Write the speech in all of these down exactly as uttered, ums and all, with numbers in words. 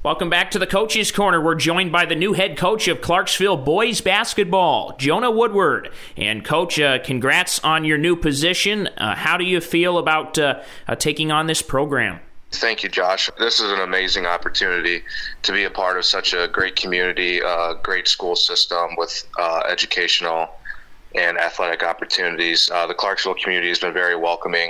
Welcome back to the Coach's Corner. We're joined by the new head coach of Clarksville boys basketball, Jonah Woodward. And Coach, uh, congrats on your new position. Uh, how do you feel about uh, uh, taking on this program? Thank you, Josh. This is an amazing opportunity to be a part of such a great community, uh, great school system with uh, educational and athletic opportunities. Uh, the Clarksville community has been very welcoming,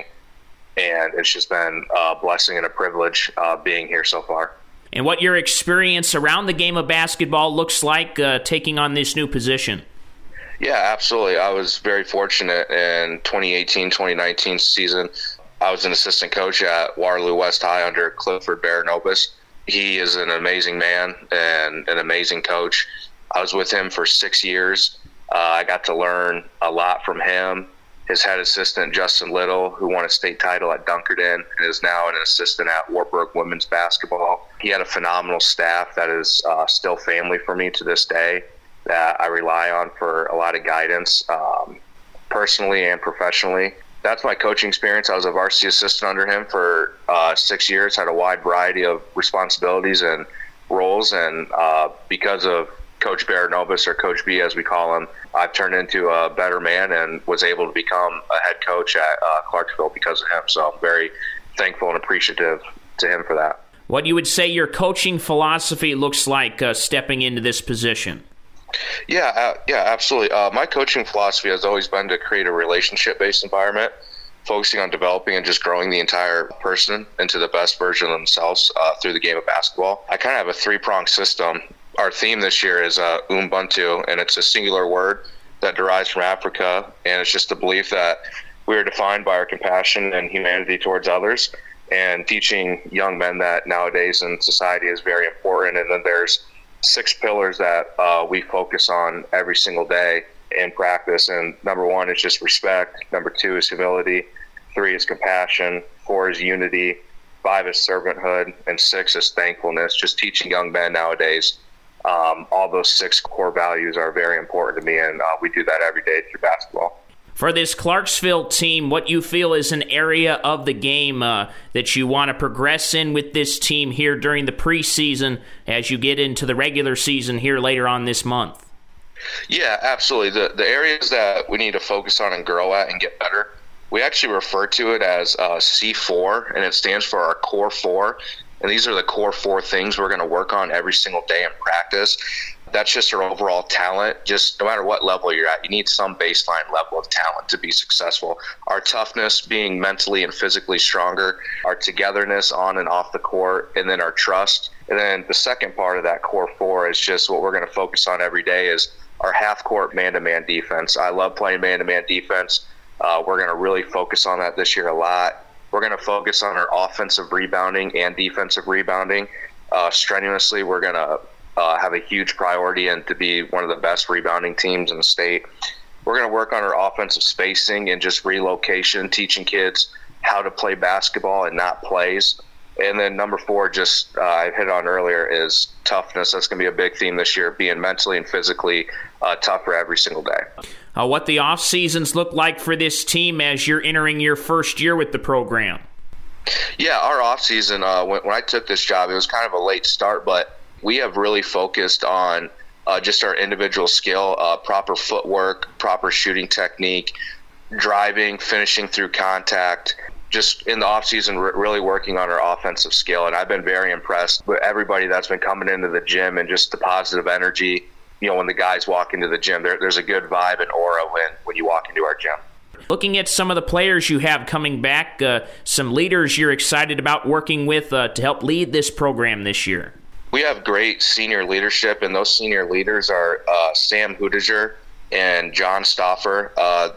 and it's just been a blessing and a privilege uh, being here so far. And what your experience around the game of basketball looks like uh, taking on this new position. Yeah, absolutely. I was very fortunate in twenty eighteen twenty nineteen season. I was an assistant coach at Waterloo West High under Clifford Baranobis. He is an amazing man and an amazing coach. I was with him for six years. Uh, I got to learn a lot from him. His head assistant, Justin Little, who won a state title at Dunkerton and is now an assistant at Wartburg women's basketball. He had a phenomenal staff that is uh, still family for me to this day, that I rely on for a lot of guidance, um, personally and professionally. That's my coaching experience. I was a varsity assistant under him for uh, six years, had a wide variety of responsibilities and roles, and uh, because of Coach Baranobis, or Coach B as we call him, I've turned into a better man and was able to become a head coach at uh, Clarksville because of him. So I'm very thankful and appreciative to him for that. What you would say your coaching philosophy looks like uh, stepping into this position? Yeah, uh, yeah, absolutely. Uh, my coaching philosophy has always been to create a relationship-based environment, focusing on developing and just growing the entire person into the best version of themselves uh, through the game of basketball. I kind of have a three-pronged system. Our theme this year is uh, Ubuntu, and it's a singular word that derives from Africa, and it's just the belief that we are defined by our compassion and humanity towards others, and teaching young men that nowadays in society is very important. And then there's six pillars that uh, we focus on every single day in practice, and number one is just respect, number two is humility, three is compassion, four is unity, five is servanthood, and six is thankfulness. Just teaching young men nowadays Um, all those six core values are very important to me, and uh, we do that every day through basketball. For this Clarksville team, what you feel is an area of the game uh, that you want to progress in with this team here during the preseason as you get into the regular season here later on this month? Yeah, absolutely. The, the areas that we need to focus on and grow at and get better, we actually refer to it as uh, C four, and it stands for our core four. And these are the core four things we're going to work on every single day in practice. That's just our overall talent. Just no matter what level you're at, you need some baseline level of talent to be successful. Our toughness, being mentally and physically stronger, our togetherness on and off the court, and then our trust. And then the second part of that core four is just what we're going to focus on every day is our half-court man-to-man defense. I love playing man-to-man defense. Uh, we're going to really focus on that this year a lot. We're going to focus on our offensive rebounding and defensive rebounding uh, strenuously. We're going to uh, have a huge priority and to be one of the best rebounding teams in the state. We're going to work on our offensive spacing and just relocation, teaching kids how to play basketball and not plays. And then number four, just uh, I hit on earlier, is toughness. That's going to be a big theme this year, being mentally and physically uh, tougher every single day. Uh, what the off seasons look like for this team as you're entering your first year with the program? Yeah, our off season, uh, when, when I took this job, it was kind of a late start, but we have really focused on uh, just our individual skill, uh, proper footwork, proper shooting technique, driving, finishing through contact. Just in the off season, re- really working on our offensive skill, and I've been very impressed with everybody that's been coming into the gym and just the positive energy. You know, when the guys walk into the gym, there, there's a good vibe and aura when, when you walk into our gym. Looking at some of the players you have coming back, uh, some leaders you're excited about working with uh, to help lead this program this year. We have great senior leadership, and those senior leaders are uh, Sam Hudiger and John Stauffer. Uh,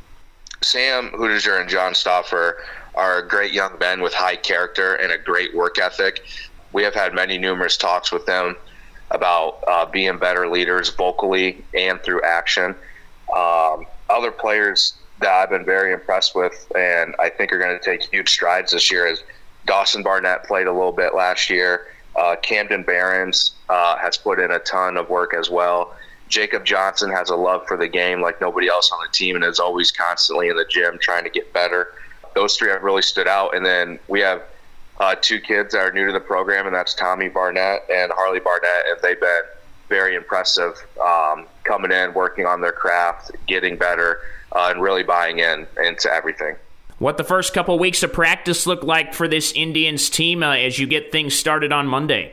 Sam Hudiger and John Stauffer are great young men with high character and a great work ethic. We have had many numerous talks with them about uh, being better leaders vocally and through action. Um, other players that I've been very impressed with and I think are going to take huge strides this year is Dawson Barnett played a little bit last year. Uh, Camden Barons uh, has put in a ton of work as well. Jacob Johnson has a love for the game like nobody else on the team and is always constantly in the gym trying to get better. Those three have really stood out. And then we have uh, two kids that are new to the program, and that's Tommy Barnett and Harley Barnett, and they've been very impressive um, coming in, working on their craft, getting better, uh, and really buying in into everything. What the first couple of weeks of practice look like for this Indians team uh, as you get things started on Monday?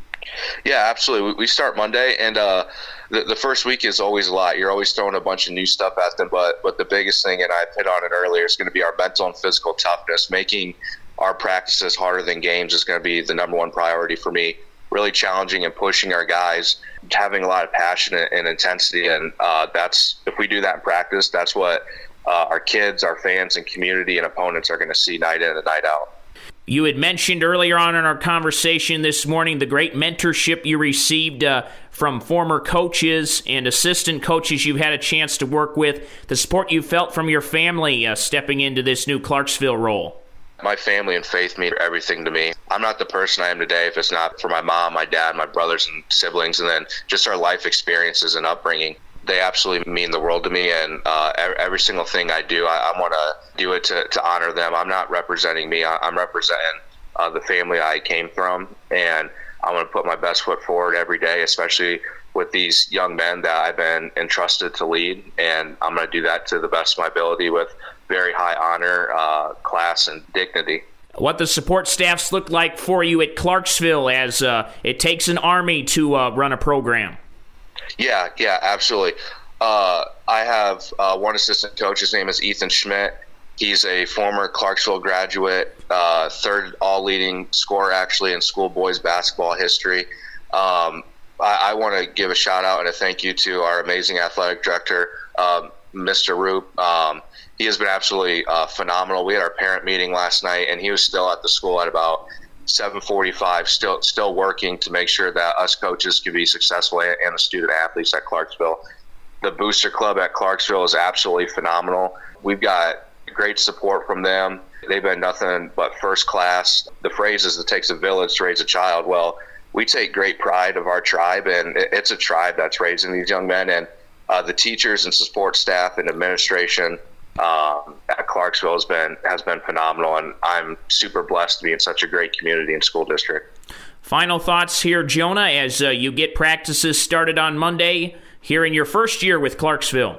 Yeah, absolutely. We start Monday, and uh, the, the first week is always a lot. You're always throwing a bunch of new stuff at them, but but the biggest thing, and I hit on it earlier, is going to be our mental and physical toughness. Making our practices harder than games is going to be the number one priority for me. Really challenging and pushing our guys, having a lot of passion and, and intensity, and uh, that's if we do that in practice, that's what uh, our kids, our fans, and community and opponents are going to see night in and night out. You had mentioned earlier on in our conversation this morning the great mentorship you received uh, from former coaches and assistant coaches you've had a chance to work with, the support you felt from your family uh, stepping into this new Clarksville role. My family and faith mean everything to me. I'm not the person I am today if it's not for my mom, my dad, my brothers and siblings, and then just our life experiences and upbringing. They absolutely mean the world to me, and uh, every, every single thing I do, I, I want to do it to, to honor them. I'm not representing me. I, I'm representing uh, the family I came from, and I want to put my best foot forward every day, especially with these young men that I've been entrusted to lead, and I'm going to do that to the best of my ability with very high honor, uh, class, and dignity. What the support staffs look like for you at Clarksville as uh, it takes an army to uh, run a program? Yeah, yeah, absolutely. Uh, I have uh, one assistant coach. His name is Ethan Schmidt. He's a former Clarksville graduate, uh, third all-leading scorer actually in school boys basketball history. Um, I, I want to give a shout-out and a thank you to our amazing athletic director, um, Mister Roop. Um, he has been absolutely uh, phenomenal. We had our parent meeting last night, and he was still at the school at about seven forty-five, still still working to make sure that us coaches can be successful and, and the student athletes at Clarksville. The Booster Club at Clarksville is absolutely phenomenal. We've got great support from them. They've been nothing but first class. The phrase is it takes a village to raise a child. Well, we take great pride of our tribe, and it's a tribe that's raising these young men. And uh, the teachers and support staff and administration um, at Clarksville has been has been phenomenal, and I'm super blessed to be in such a great community and school district. Final thoughts here, Jonah, as uh, you get practices started on Monday here in your first year with Clarksville.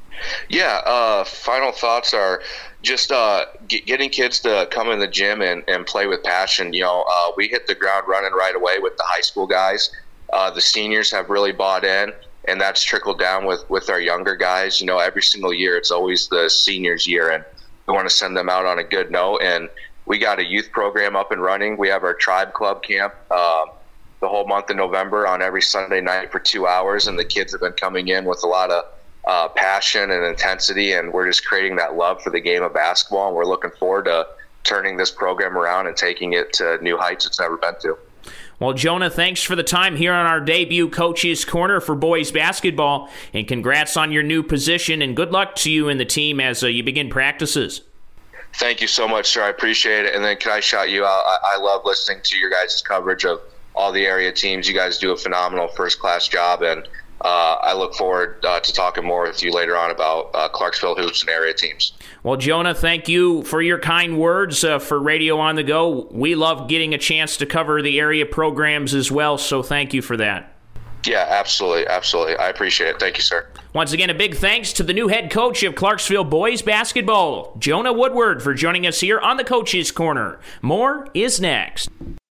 Yeah, uh, final thoughts are just uh, get, getting kids to come in the gym and, and play with passion. You know, uh, we hit the ground running right away with the high school guys. Uh, the seniors have really bought in, and that's trickled down with, with our younger guys. You know, every single year it's always the seniors' year, and we want to send them out on a good note. And we got a youth program up and running. We have our Tribe Club camp uh, the whole month of November on every Sunday night for two hours, and the kids have been coming in with a lot of Uh, passion and intensity, and we're just creating that love for the game of basketball, and we're looking forward to turning this program around and taking it to new heights it's never been to. Well, Jonah, thanks for the time here on our debut Coach's Corner for boys basketball, and congrats on your new position, and good luck to you and the team as uh, you begin practices. Thank you so much, sir. I appreciate it. And then can I shout you out? I, I love listening to your guys' coverage of all the area teams. You guys do a phenomenal first-class job, and Uh, I look forward uh, to talking more with you later on about uh, Clarksville hoops and area teams. Well, Jonah, thank you for your kind words uh, for Radio on the Go. We love getting a chance to cover the area programs as well, so thank you for that. Yeah, absolutely, absolutely. I appreciate it. Thank you, sir. Once again, a big thanks to the new head coach of Clarksville boys basketball, Jonah Woodward, for joining us here on the Coach's Corner. More is next.